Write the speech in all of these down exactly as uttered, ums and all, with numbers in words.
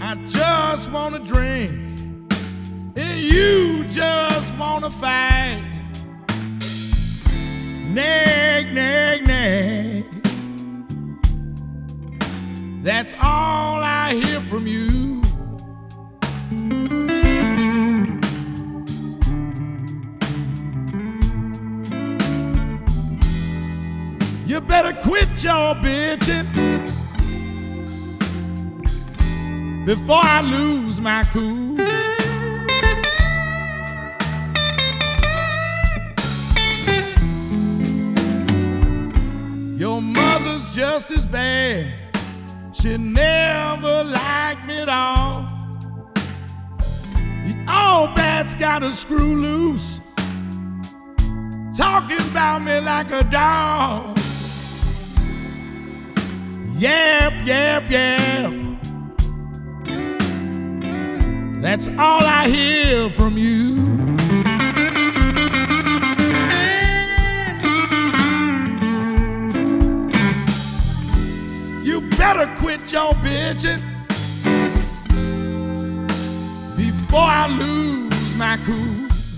I just wanna drink, and you just wanna fight. Nag, nag, nag. That's all I hear from you. You better quit your bitching before I lose my cool. Your mother's just as bad. She never liked me at all. The old bat's got a screw loose, talking about me like a dog. Yep, yep, yep. That's all I hear from you. You better quit your bitching before I lose my cool.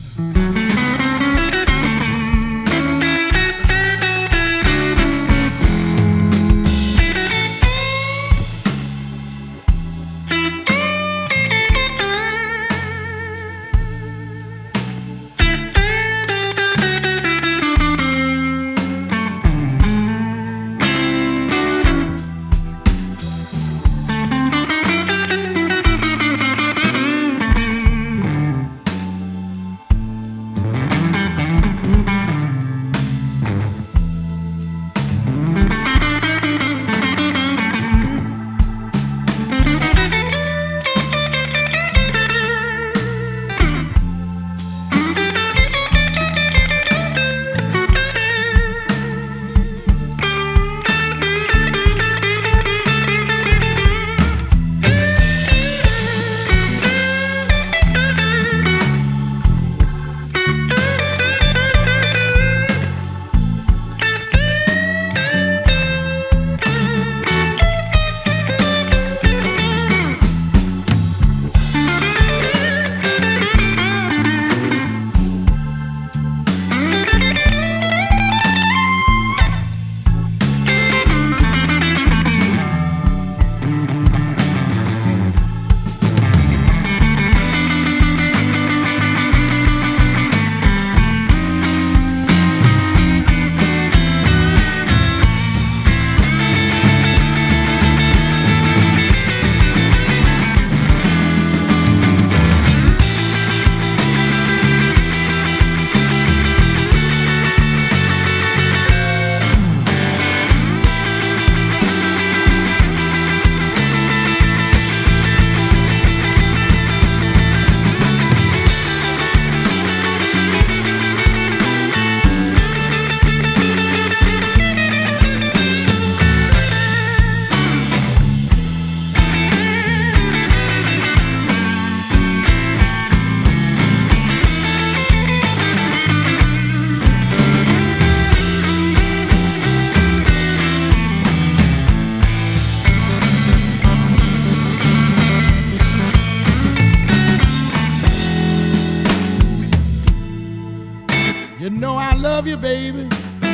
You know I love you, baby.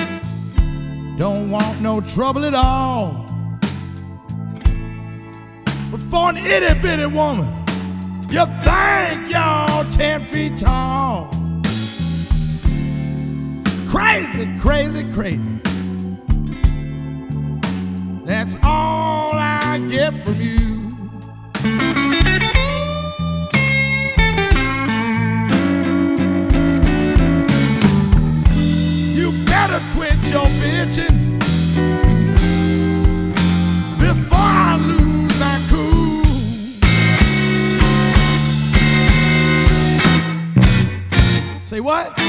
Don't want no trouble at all. But for an itty bitty woman, you think you're ten feet tall. Crazy, crazy, crazy. That's all I get from you. Quit your bitching before I lose my cool. Say what?